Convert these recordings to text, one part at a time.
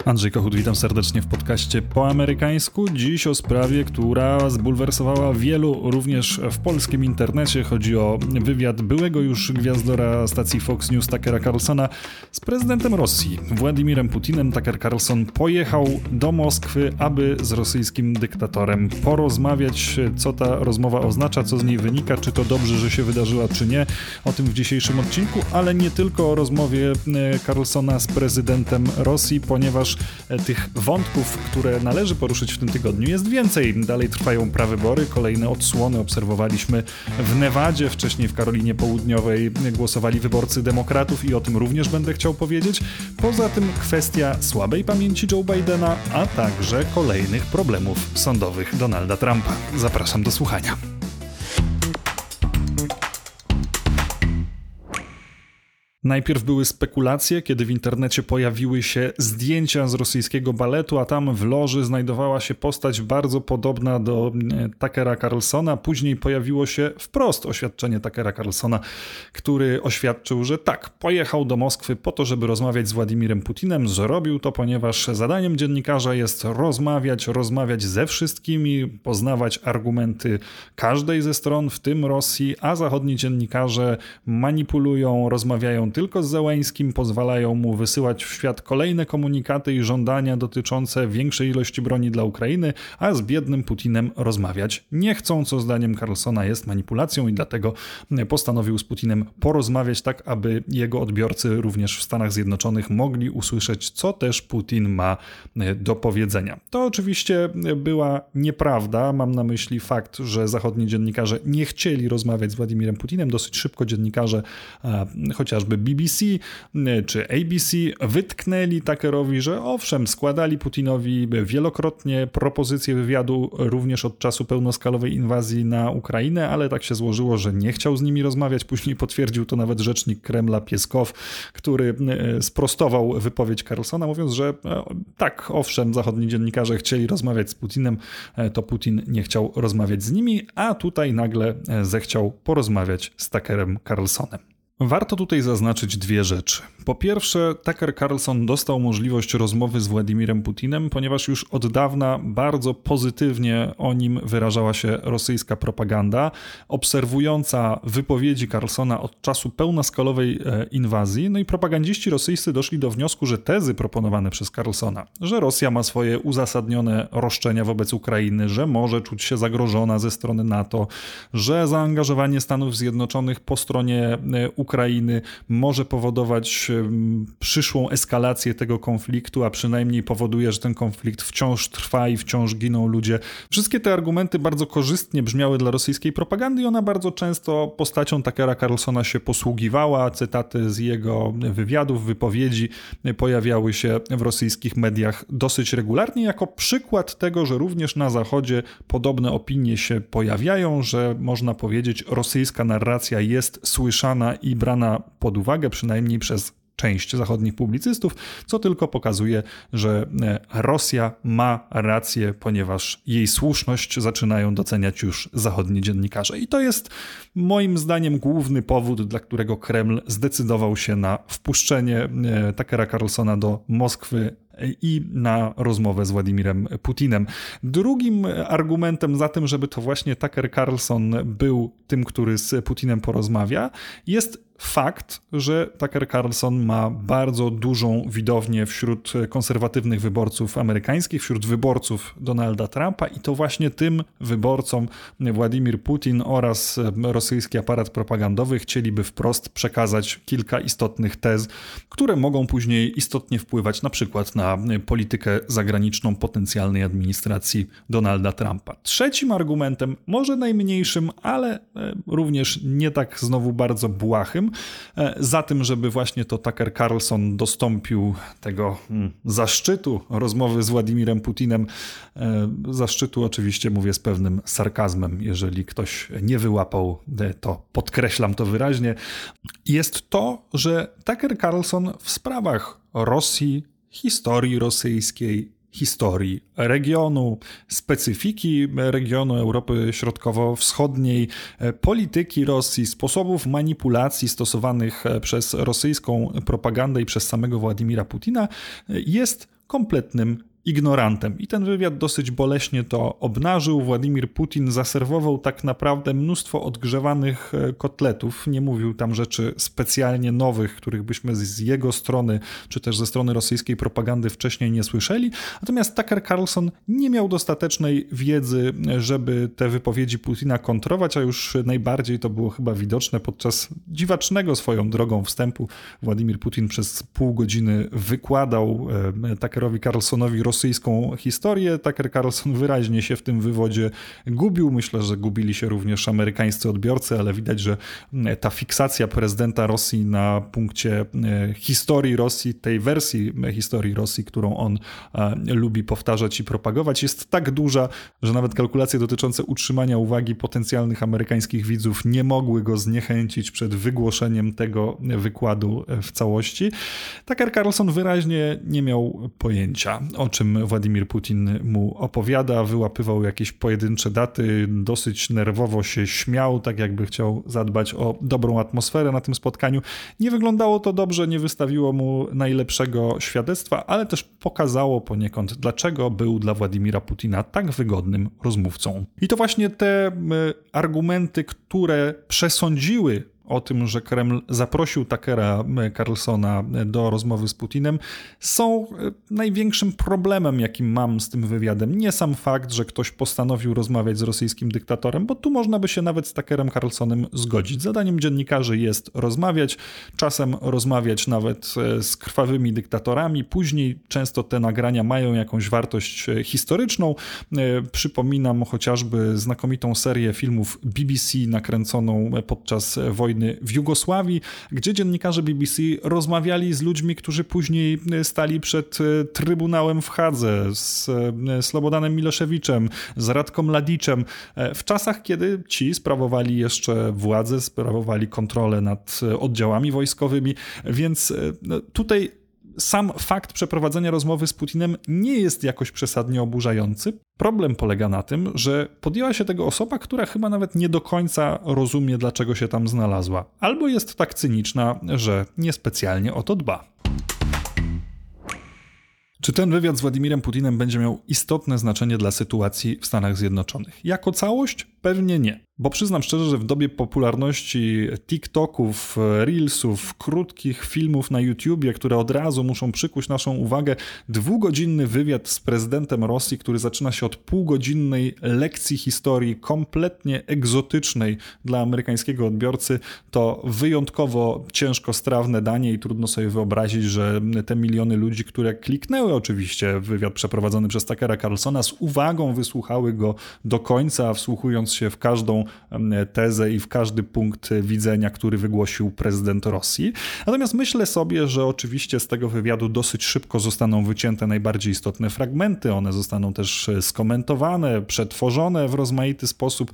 Andrzej Kochut, witam serdecznie w podcaście po amerykańsku. Dziś o sprawie, która zbulwersowała wielu również w polskim internecie. Chodzi o wywiad byłego już gwiazdora stacji Fox News Tuckera Carlsona z prezydentem Rosji, Władimirem Putinem. Tucker Carlson pojechał do Moskwy, aby z rosyjskim dyktatorem porozmawiać, co ta rozmowa oznacza, co z niej wynika, czy to dobrze, że się wydarzyła, czy nie. O tym w dzisiejszym odcinku, ale nie tylko o rozmowie Carlsona z prezydentem Rosji, ponieważ tych wątków, które należy poruszyć w tym tygodniu, jest więcej. Dalej trwają prawybory, kolejne odsłony obserwowaliśmy w Nevadzie, wcześniej w Karolinie Południowej głosowali wyborcy demokratów i o tym również będę chciał powiedzieć. Poza tym kwestia słabej pamięci Joe Bidena, a także kolejnych problemów sądowych Donalda Trumpa. Zapraszam do słuchania. Najpierw były spekulacje, kiedy w internecie pojawiły się zdjęcia z rosyjskiego baletu, a tam w loży znajdowała się postać bardzo podobna do Tuckera Carlsona. Później pojawiło się wprost oświadczenie Tuckera Carlsona, który oświadczył, że tak, pojechał do Moskwy po to, żeby rozmawiać z Władimirem Putinem. Zrobił to, ponieważ zadaniem dziennikarza jest rozmawiać ze wszystkimi, poznawać argumenty każdej ze stron, w tym Rosji, a zachodni dziennikarze manipulują, rozmawiają tylko z Zełeńskim, pozwalają mu wysyłać w świat kolejne komunikaty i żądania dotyczące większej ilości broni dla Ukrainy, a z biednym Putinem rozmawiać nie chcą, co zdaniem Carlsona jest manipulacją i dlatego postanowił z Putinem porozmawiać tak, aby jego odbiorcy również w Stanach Zjednoczonych mogli usłyszeć, co też Putin ma do powiedzenia. To oczywiście była nieprawda. Mam na myśli fakt, że zachodni dziennikarze nie chcieli rozmawiać z Władimirem Putinem. Dosyć szybko dziennikarze, chociażby BBC czy ABC wytknęli Tuckerowi, że owszem, składali Putinowi wielokrotnie propozycje wywiadu również od czasu pełnoskalowej inwazji na Ukrainę, ale tak się złożyło, że nie chciał z nimi rozmawiać. Później potwierdził to nawet rzecznik Kremla Pieskow, który sprostował wypowiedź Carlsona, mówiąc, że tak, owszem, zachodni dziennikarze chcieli rozmawiać z Putinem, to Putin nie chciał rozmawiać z nimi, a tutaj nagle zechciał porozmawiać z Tuckerem Carlsonem. Warto tutaj zaznaczyć dwie rzeczy. Po pierwsze, Tucker Carlson dostał możliwość rozmowy z Władimirem Putinem, ponieważ już od dawna bardzo pozytywnie o nim wyrażała się rosyjska propaganda, obserwująca wypowiedzi Carlsona od czasu pełnoskalowej inwazji. No i propagandziści rosyjscy doszli do wniosku, że tezy proponowane przez Carlsona, że Rosja ma swoje uzasadnione roszczenia wobec Ukrainy, że może czuć się zagrożona ze strony NATO, że zaangażowanie Stanów Zjednoczonych po stronie Ukrainy może powodować przyszłą eskalację tego konfliktu, a przynajmniej powoduje, że ten konflikt wciąż trwa i wciąż giną ludzie. Wszystkie te argumenty bardzo korzystnie brzmiały dla rosyjskiej propagandy i ona bardzo często postacią Tuckera Carlsona się posługiwała. Cytaty z jego wywiadów, wypowiedzi pojawiały się w rosyjskich mediach dosyć regularnie jako przykład tego, że również na Zachodzie podobne opinie się pojawiają, że można powiedzieć, rosyjska narracja jest słyszana i brana pod uwagę, przynajmniej przez część zachodnich publicystów, co tylko pokazuje, że Rosja ma rację, ponieważ jej słuszność zaczynają doceniać już zachodni dziennikarze. I to jest moim zdaniem główny powód, dla którego Kreml zdecydował się na wpuszczenie Tuckera Carlsona do Moskwy i na rozmowę z Władimirem Putinem. Drugim argumentem za tym, żeby to właśnie Tucker Carlson był tym, który z Putinem porozmawia, jest fakt, że Tucker Carlson ma bardzo dużą widownię wśród konserwatywnych wyborców amerykańskich, wśród wyborców Donalda Trumpa i to właśnie tym wyborcom Władimir Putin oraz rosyjski aparat propagandowy chcieliby wprost przekazać kilka istotnych tez, które mogą później istotnie wpływać na przykład na politykę zagraniczną potencjalnej administracji Donalda Trumpa. Trzecim argumentem, może najmniejszym, ale również nie tak znowu bardzo błahym, za tym, żeby właśnie to Tucker Carlson dostąpił tego zaszczytu rozmowy z Władimirem Putinem. Zaszczytu oczywiście mówię z pewnym sarkazmem, jeżeli ktoś nie wyłapał, to podkreślam to wyraźnie. Jest to, że Tucker Carlson w sprawach Rosji, historii rosyjskiej, historii regionu, specyfiki regionu Europy Środkowo-Wschodniej, polityki Rosji, sposobów manipulacji stosowanych przez rosyjską propagandę i przez samego Władimira Putina jest kompletnym ignorantem. I ten wywiad dosyć boleśnie to obnażył. Władimir Putin zaserwował tak naprawdę mnóstwo odgrzewanych kotletów. Nie mówił tam rzeczy specjalnie nowych, których byśmy z jego strony, czy też ze strony rosyjskiej propagandy wcześniej nie słyszeli. Natomiast Tucker Carlson nie miał dostatecznej wiedzy, żeby te wypowiedzi Putina kontrować, a już najbardziej to było chyba widoczne podczas dziwacznego swoją drogą wstępu. Władimir Putin przez pół godziny wykładał Tuckerowi Carlsonowi rosyjską historię. Tucker Carlson wyraźnie się w tym wywodzie gubił. Myślę, że gubili się również amerykańscy odbiorcy, ale widać, że ta fiksacja prezydenta Rosji na punkcie historii Rosji, tej wersji historii Rosji, którą on lubi powtarzać i propagować, jest tak duża, że nawet kalkulacje dotyczące utrzymania uwagi potencjalnych amerykańskich widzów nie mogły go zniechęcić przed wygłoszeniem tego wykładu w całości. Tucker Carlson wyraźnie nie miał pojęcia, o czym Władimir Putin mu opowiada, wyłapywał jakieś pojedyncze daty, dosyć nerwowo się śmiał, tak jakby chciał zadbać o dobrą atmosferę na tym spotkaniu. Nie wyglądało to dobrze, nie wystawiło mu najlepszego świadectwa, ale też pokazało poniekąd, dlaczego był dla Władimira Putina tak wygodnym rozmówcą. I to właśnie te argumenty, które przesądziły o tym, że Kreml zaprosił Tuckera Carlsona do rozmowy z Putinem, są największym problemem, jakim mam z tym wywiadem. Nie sam fakt, że ktoś postanowił rozmawiać z rosyjskim dyktatorem, bo tu można by się nawet z Tuckerem Carlsonem zgodzić. Zadaniem dziennikarzy jest rozmawiać, czasem rozmawiać nawet z krwawymi dyktatorami. Później często te nagrania mają jakąś wartość historyczną. Przypominam chociażby znakomitą serię filmów BBC nakręconą podczas wojny w Jugosławii, gdzie dziennikarze BBC rozmawiali z ludźmi, którzy później stali przed Trybunałem w Hadze, z Slobodanem Miloševičem, z Radkom Mladiczem, w czasach, kiedy ci sprawowali jeszcze władzę, sprawowali kontrolę nad oddziałami wojskowymi, więc tutaj sam fakt przeprowadzenia rozmowy z Putinem nie jest jakoś przesadnie oburzający. Problem polega na tym, że podjęła się tego osoba, która chyba nawet nie do końca rozumie, dlaczego się tam znalazła. Albo jest tak cyniczna, że niespecjalnie o to dba. Czy ten wywiad z Władimirem Putinem będzie miał istotne znaczenie dla sytuacji w Stanach Zjednoczonych? Jako całość? Pewnie nie. Bo przyznam szczerze, że w dobie popularności TikToków, Reelsów, krótkich filmów na YouTubie, które od razu muszą przykuć naszą uwagę, 2-godzinny wywiad z prezydentem Rosji, który zaczyna się od półgodzinnej lekcji historii kompletnie egzotycznej dla amerykańskiego odbiorcy, to wyjątkowo ciężko strawne danie i trudno sobie wyobrazić, że te miliony ludzi, które kliknęły oczywiście w wywiad przeprowadzony przez Tuckera Carlsona, z uwagą wysłuchały go do końca, wsłuchując się w każdą tezę i w każdy punkt widzenia, który wygłosił prezydent Rosji. Natomiast myślę sobie, że oczywiście z tego wywiadu dosyć szybko zostaną wycięte najbardziej istotne fragmenty. One zostaną też skomentowane, przetworzone w rozmaity sposób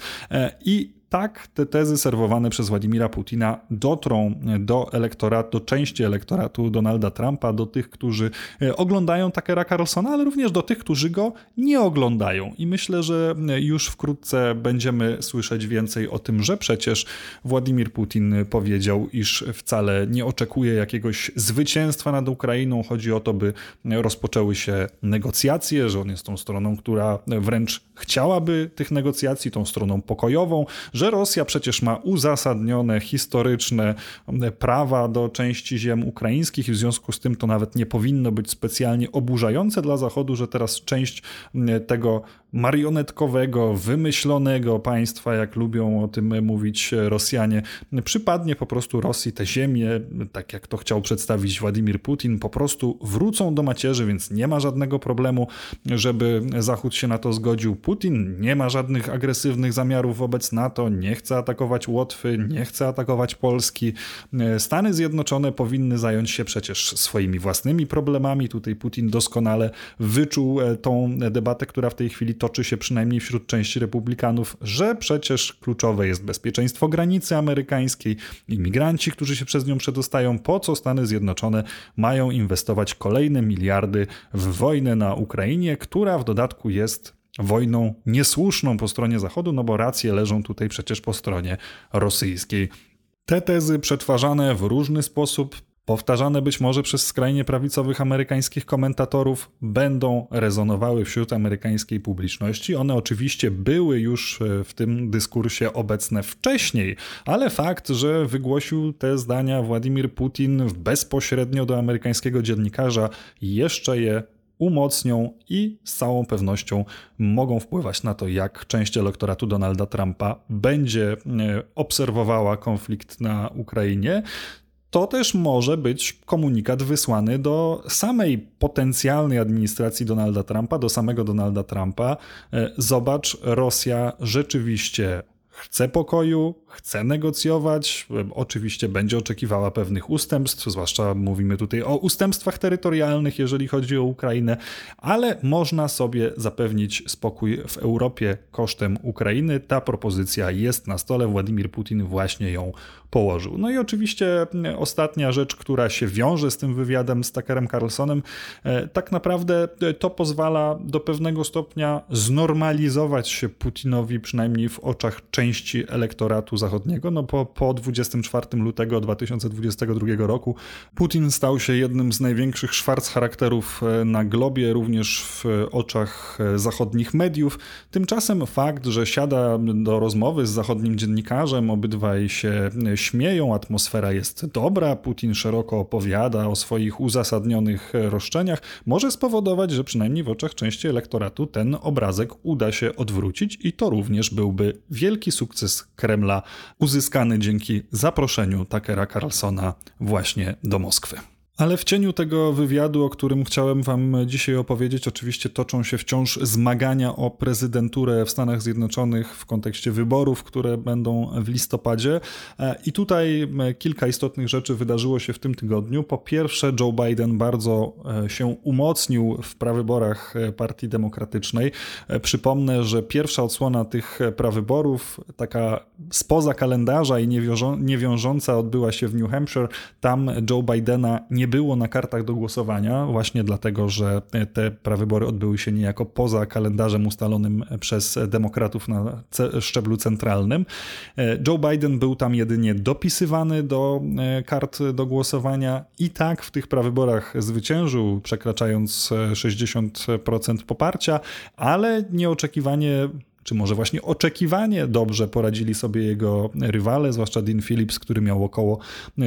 i tak te tezy serwowane przez Władimira Putina dotrą do elektoratu, do części elektoratu Donalda Trumpa, do tych, którzy oglądają Tuckera Carlsona, ale również do tych, którzy go nie oglądają. I myślę, że już wkrótce będziemy słyszeć więcej o tym, że przecież Władimir Putin powiedział, iż wcale nie oczekuje jakiegoś zwycięstwa nad Ukrainą. Chodzi o to, by rozpoczęły się negocjacje, że on jest tą stroną, która wręcz chciałaby tych negocjacji, tą stroną pokojową, że Rosja przecież ma uzasadnione, historyczne prawa do części ziem ukraińskich i w związku z tym to nawet nie powinno być specjalnie oburzające dla Zachodu, że teraz część tego marionetkowego, wymyślonego państwa, jak lubią o tym mówić Rosjanie, przypadnie po prostu Rosji. Te ziemie, tak jak to chciał przedstawić Władimir Putin, po prostu wrócą do macierzy, więc nie ma żadnego problemu, żeby Zachód się na to zgodził. Putin nie ma żadnych agresywnych zamiarów wobec NATO, nie chce atakować Łotwy, nie chce atakować Polski. Stany Zjednoczone powinny zająć się przecież swoimi własnymi problemami. Tutaj Putin doskonale wyczuł tą debatę, która w tej chwili toczy się przynajmniej wśród części republikanów, że przecież kluczowe jest bezpieczeństwo granicy amerykańskiej, imigranci, którzy się przez nią przedostają, po co Stany Zjednoczone mają inwestować kolejne miliardy w wojnę na Ukrainie, która w dodatku jest wojną niesłuszną po stronie Zachodu, no bo racje leżą tutaj przecież po stronie rosyjskiej. Te tezy przetwarzane w różny sposób powtarzane być może przez skrajnie prawicowych amerykańskich komentatorów, będą rezonowały wśród amerykańskiej publiczności. One oczywiście były już w tym dyskursie obecne wcześniej, ale fakt, że wygłosił te zdania Władimir Putin bezpośrednio do amerykańskiego dziennikarza, jeszcze je umocnią i z całą pewnością mogą wpływać na to, jak część elektoratu Donalda Trumpa będzie obserwowała konflikt na Ukrainie. To też może być komunikat wysłany do samej potencjalnej administracji Donalda Trumpa, do samego Donalda Trumpa. Zobacz, Rosja rzeczywiście chce pokoju, chce negocjować, oczywiście będzie oczekiwała pewnych ustępstw, zwłaszcza mówimy tutaj o ustępstwach terytorialnych, jeżeli chodzi o Ukrainę, ale można sobie zapewnić spokój w Europie kosztem Ukrainy. Ta propozycja jest na stole, Władimir Putin właśnie ją położył. No i oczywiście ostatnia rzecz, która się wiąże z tym wywiadem z Tuckerem Carlsonem, tak naprawdę to pozwala do pewnego stopnia znormalizować się Putinowi, przynajmniej w oczach części elektoratu zachodniego. No po 24 lutego 2022 roku Putin stał się jednym z największych charakterów na globie, również w oczach zachodnich mediów. Tymczasem fakt, że siada do rozmowy z zachodnim dziennikarzem, obydwaj się śmieją, atmosfera jest dobra, Putin szeroko opowiada o swoich uzasadnionych roszczeniach, może spowodować, że przynajmniej w oczach części elektoratu ten obrazek uda się odwrócić i to również byłby wielki sukces Kremla uzyskany dzięki zaproszeniu Tuckera Carlsona właśnie do Moskwy. Ale w cieniu tego wywiadu, o którym chciałem wam dzisiaj opowiedzieć, oczywiście toczą się wciąż zmagania o prezydenturę w Stanach Zjednoczonych w kontekście wyborów, które będą w listopadzie. I tutaj kilka istotnych rzeczy wydarzyło się w tym tygodniu. Po pierwsze, Joe Biden bardzo się umocnił w prawyborach Partii Demokratycznej. Przypomnę, że pierwsza odsłona tych prawyborów, taka spoza kalendarza i niewiążąca, odbyła się w New Hampshire. Tam Joe Bidena nie było na kartach do głosowania, właśnie dlatego, że te prawybory odbyły się niejako poza kalendarzem ustalonym przez demokratów na szczeblu centralnym. Joe Biden był tam jedynie dopisywany do kart do głosowania i tak w tych prawyborach zwyciężył, przekraczając 60% poparcia, ale nieoczekiwanie, czy może właśnie oczekiwanie dobrze poradzili sobie jego rywale, zwłaszcza Dean Phillips, który miał około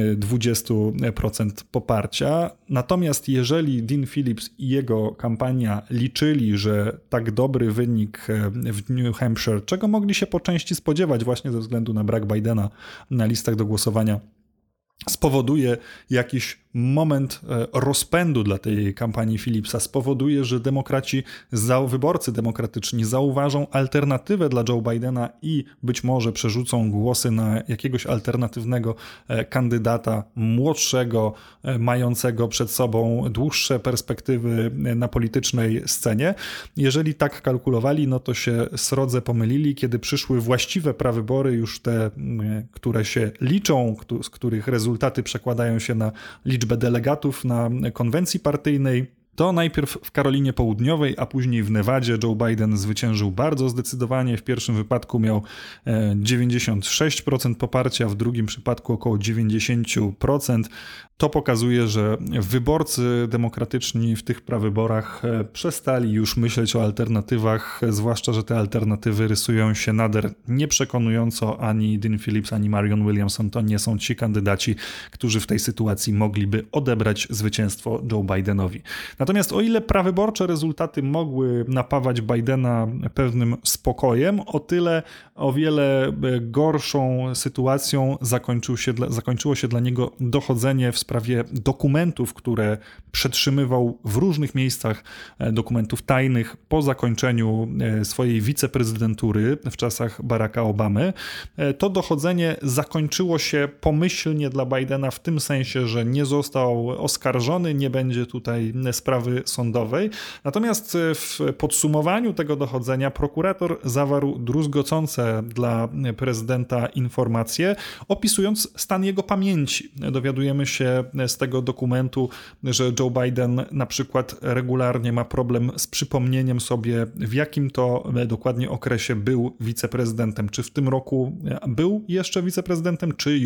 20% poparcia. Natomiast jeżeli Dean Phillips i jego kampania liczyli, że tak dobry wynik w New Hampshire, czego mogli się po części spodziewać właśnie ze względu na brak Bidena na listach do głosowania, spowoduje jakiś moment rozpędu dla tej kampanii Phillipsa, spowoduje, że wyborcy demokratyczni zauważą alternatywę dla Joe Bidena i być może przerzucą głosy na jakiegoś alternatywnego kandydata, młodszego, mającego przed sobą dłuższe perspektywy na politycznej scenie. Jeżeli tak kalkulowali, no to się srodze pomylili, kiedy przyszły właściwe prawybory, już te, które się liczą, z których rezultaty przekładają się na liczbę delegatów na konwencji partyjnej. To najpierw w Karolinie Południowej, a później w Nevadzie Joe Biden zwyciężył bardzo zdecydowanie. W pierwszym wypadku miał 96% poparcia, w drugim przypadku około 90%. To pokazuje, że wyborcy demokratyczni w tych prawyborach przestali już myśleć o alternatywach, zwłaszcza, że te alternatywy rysują się nader nieprzekonująco. Ani Dean Phillips, ani Marianne Williamson to nie są ci kandydaci, którzy w tej sytuacji mogliby odebrać zwycięstwo Joe Bidenowi. Natomiast o ile prawyborcze rezultaty mogły napawać Bidena pewnym spokojem, o wiele gorszą sytuacją zakończyło się dla niego dochodzenie w sprawie dokumentów, które przetrzymywał w różnych miejscach, dokumentów tajnych po zakończeniu swojej wiceprezydentury w czasach Baracka Obamy. To dochodzenie zakończyło się pomyślnie dla Bidena w tym sensie, że nie został oskarżony, nie będzie tutaj sprawy sądowej. Natomiast w podsumowaniu tego dochodzenia prokurator zawarł druzgocące dla prezydenta informacje, opisując stan jego pamięci. Dowiadujemy się z tego dokumentu, że Joe Biden na przykład regularnie ma problem z przypomnieniem sobie, w jakim to dokładnie okresie był wiceprezydentem. Czy w tym roku był jeszcze wiceprezydentem, czy już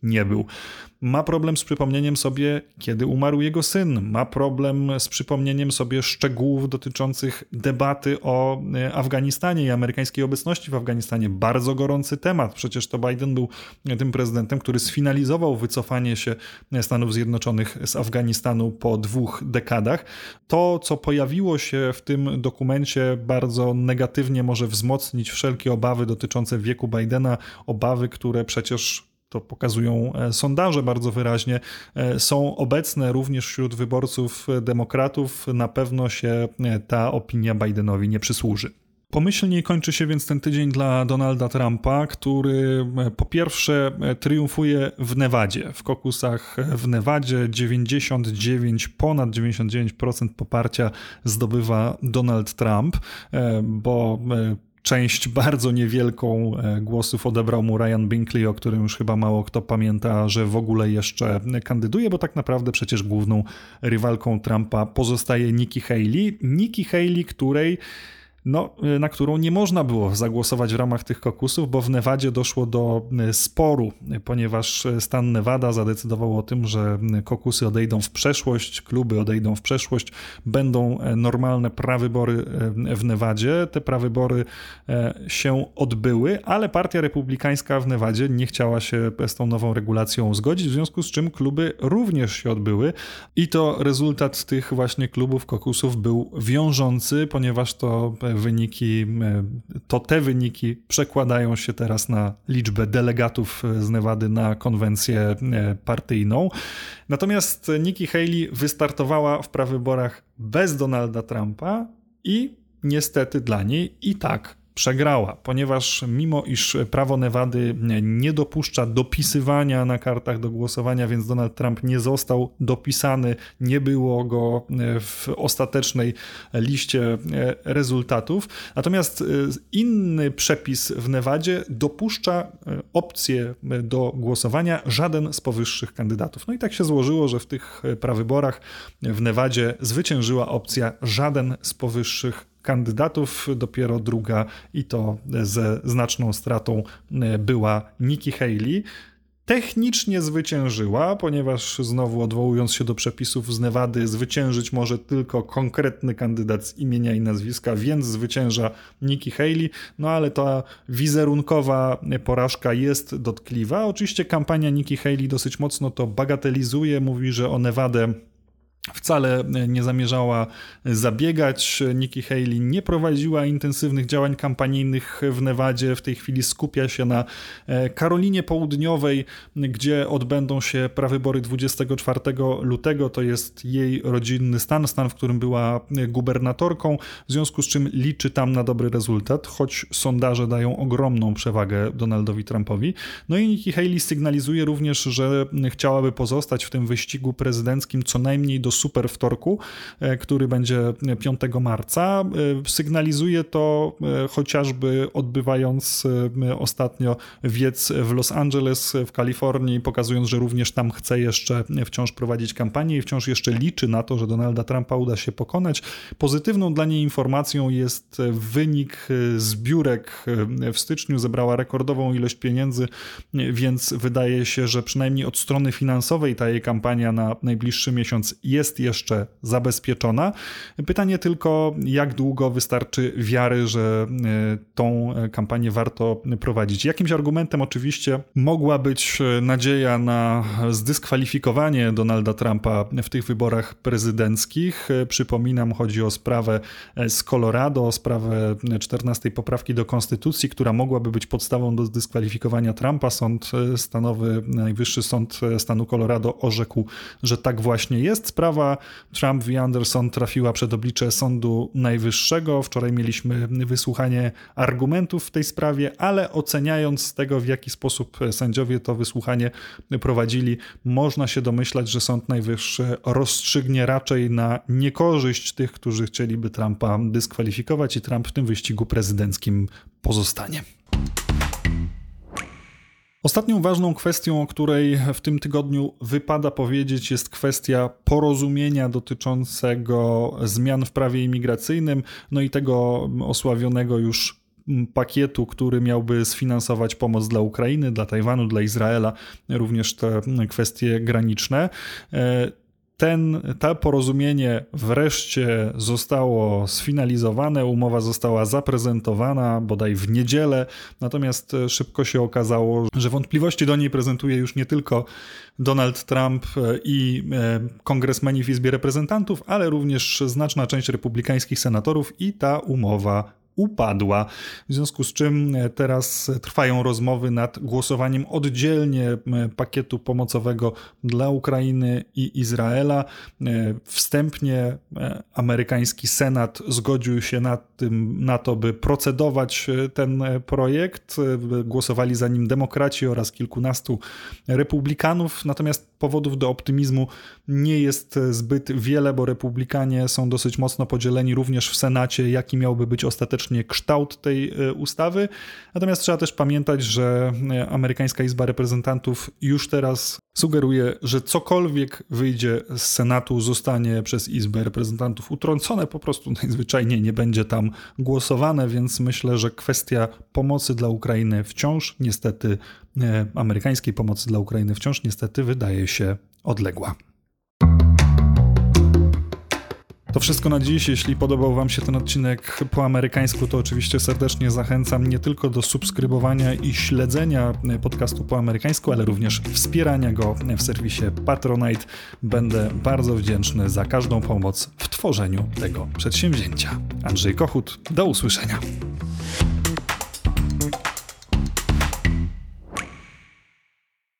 nie był. Ma problem z przypomnieniem sobie, kiedy umarł jego syn. Ma problem z przypomnieniem sobie szczegółów dotyczących debaty o Afganistanie i amerykańskiej obecności w Afganistanie. Bardzo gorący temat. Przecież to Biden był tym prezydentem, który sfinalizował wycofanie się Stanów Zjednoczonych z Afganistanu po 2 dekadach. To, co pojawiło się w tym dokumencie, bardzo negatywnie może wzmocnić wszelkie obawy dotyczące wieku Bidena. Obawy, które przecież to pokazują sondaże bardzo wyraźnie, są obecne również wśród wyborców demokratów. Na pewno się ta opinia Bidenowi nie przysłuży. Pomyślniej kończy się więc ten tydzień dla Donalda Trumpa, który po pierwsze triumfuje w Nevadzie. W kokusach w Nevadzie ponad 99% poparcia zdobywa Donald Trump, bo część bardzo niewielką głosów odebrał mu Ryan Binkley, o którym już chyba mało kto pamięta, że w ogóle jeszcze kandyduje, bo tak naprawdę przecież główną rywalką Trumpa pozostaje Nikki Haley. Nikki Haley, na którą nie można było zagłosować w ramach tych kokusów, bo w Nevadzie doszło do sporu, ponieważ stan Nevada zadecydował o tym, że kokusy odejdą w przeszłość, kluby odejdą w przeszłość, będą normalne prawybory w Nevadzie. Te prawybory się odbyły, ale Partia Republikańska w Nevadzie nie chciała się z tą nową regulacją zgodzić, w związku z czym kluby również się odbyły i to rezultat tych właśnie klubów kokusów był wiążący, ponieważ te wyniki przekładają się teraz na liczbę delegatów z Nevady na konwencję partyjną. Natomiast Nikki Haley wystartowała w prawyborach bez Donalda Trumpa i niestety dla niej i tak przegrała, ponieważ mimo iż prawo Nevady nie dopuszcza dopisywania na kartach do głosowania, więc Donald Trump nie został dopisany, nie było go w ostatecznej liście rezultatów. Natomiast inny przepis w Nevadzie dopuszcza opcję do głosowania żaden z powyższych kandydatów. No i tak się złożyło, że w tych prawyborach w Nevadzie zwyciężyła opcja żaden z powyższych kandydatów, dopiero druga i to ze znaczną stratą była Nikki Haley. Technicznie zwyciężyła, ponieważ znowu odwołując się do przepisów z Nevady, zwyciężyć może tylko konkretny kandydat z imienia i nazwiska, więc zwycięża Nikki Haley, no ale ta wizerunkowa porażka jest dotkliwa. Oczywiście kampania Nikki Haley dosyć mocno to bagatelizuje, mówi, że o Nevadę wcale nie zamierzała zabiegać. Nikki Haley nie prowadziła intensywnych działań kampanijnych w Nevadzie. W tej chwili skupia się na Karolinie Południowej, gdzie odbędą się prawybory 24 lutego. To jest jej rodzinny stan, w którym była gubernatorką, w związku z czym liczy tam na dobry rezultat, choć sondaże dają ogromną przewagę Donaldowi Trumpowi. No i Nikki Haley sygnalizuje również, że chciałaby pozostać w tym wyścigu prezydenckim co najmniej do super wtorku, który będzie 5 marca. Sygnalizuje to chociażby odbywając ostatnio wiec w Los Angeles w Kalifornii, pokazując, że również tam chce jeszcze wciąż prowadzić kampanię i wciąż jeszcze liczy na to, że Donalda Trumpa uda się pokonać. Pozytywną dla niej informacją jest wynik zbiórek. W styczniu zebrała rekordową ilość pieniędzy, więc wydaje się, że przynajmniej od strony finansowej ta jej kampania na najbliższy miesiąc jest jeszcze zabezpieczona. Pytanie tylko, jak długo wystarczy wiary, że tą kampanię warto prowadzić. Jakimś argumentem oczywiście mogła być nadzieja na zdyskwalifikowanie Donalda Trumpa w tych wyborach prezydenckich. Przypominam, chodzi o sprawę z Colorado, o sprawę 14 poprawki do konstytucji, która mogłaby być podstawą do zdyskwalifikowania Trumpa. Najwyższy sąd stanu Colorado orzekł, że tak właśnie jest. Sprawa Trump v. Anderson trafiła przed oblicze Sądu Najwyższego. Wczoraj mieliśmy wysłuchanie argumentów w tej sprawie, ale oceniając tego, w jaki sposób sędziowie to wysłuchanie prowadzili, można się domyślać, że Sąd Najwyższy rozstrzygnie raczej na niekorzyść tych, którzy chcieliby Trumpa dyskwalifikować i Trump w tym wyścigu prezydenckim pozostanie. Ostatnią ważną kwestią, o której w tym tygodniu wypada powiedzieć, jest kwestia porozumienia dotyczącego zmian w prawie imigracyjnym, no i tego osławionego już pakietu, który miałby sfinansować pomoc dla Ukrainy, dla Tajwanu, dla Izraela, również te kwestie graniczne. To porozumienie wreszcie zostało sfinalizowane, umowa została zaprezentowana bodaj w niedzielę, natomiast szybko się okazało, że wątpliwości do niej prezentuje już nie tylko Donald Trump i kongresmeni w Izbie Reprezentantów, ale również znaczna część republikańskich senatorów i ta umowa upadła. W związku z czym teraz trwają rozmowy nad głosowaniem oddzielnie pakietu pomocowego dla Ukrainy i Izraela. Wstępnie amerykański Senat zgodził się na to, by procedować ten projekt. Głosowali za nim demokraci oraz kilkunastu republikanów, natomiast powodów do optymizmu nie jest zbyt wiele, bo republikanie są dosyć mocno podzieleni również w Senacie, jaki miałby być ostatecznie kształt tej ustawy. Natomiast trzeba też pamiętać, że amerykańska Izba Reprezentantów już teraz sugeruje, że cokolwiek wyjdzie z Senatu, zostanie przez Izbę Reprezentantów utrącone, po prostu najzwyczajniej nie będzie tam głosowane, więc myślę, że kwestia pomocy dla Ukrainy wciąż niestety, amerykańskiej pomocy dla Ukrainy wciąż niestety wydaje się odległa. To wszystko na dziś. Jeśli podobał Wam się ten odcinek po amerykańsku, to oczywiście serdecznie zachęcam nie tylko do subskrybowania i śledzenia podcastu po amerykańsku, ale również wspierania go w serwisie Patronite. Będę bardzo wdzięczny za każdą pomoc w tworzeniu tego przedsięwzięcia. Andrzej Kochut, do usłyszenia.